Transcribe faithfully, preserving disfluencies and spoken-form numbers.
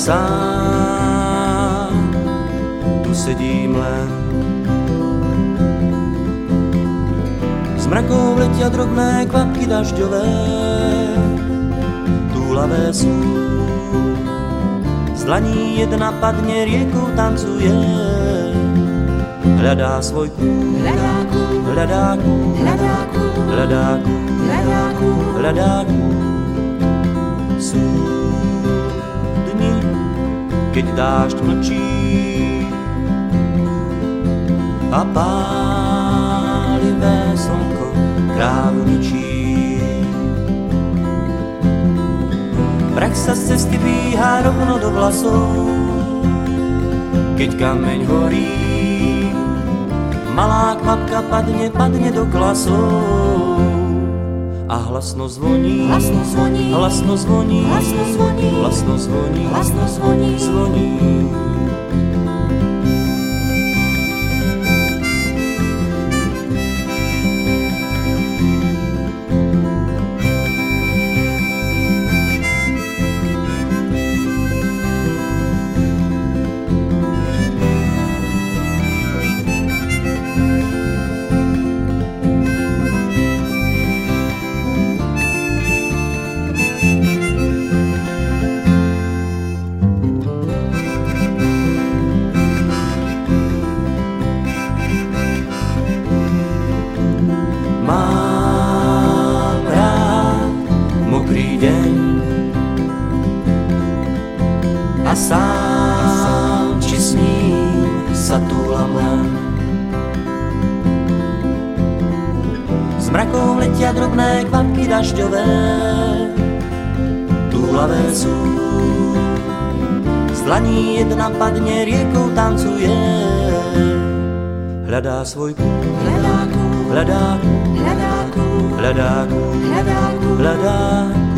sám tu sedím len. S mrakou letia drobné kvapky dažďové, túlavé sú. Z dlaní jedna padne, riekou tancuje, hľadá svoj kút, Hľadáku, hľadá kút, hľadáku, hľadá kút, hľadáku, hľadá kút. Sú dni, keď dážď mlčí a pálivé slnko krávu ničí. Prach sa z cesty dvíha rovno do vlasov, keď kameň horí. Malá kvapka padne, padne do klasov a hlasno zvoní, hlasno zvoní, hlasno zvoní, hlasno zvoní, hlasno zvoní, hlasno zvoní, zvoní. Mám rád mokrý deň a sám, či s ním sa túlam len. S mrakou letia drobné kvapky dažďové, túlavé sú. Z dlaní jedna padne, riekou tancuje, hľadá svoj kút, hľadáku, hľadá kút, hľadáku, hľadá kút, hľadáku, hľadá kút.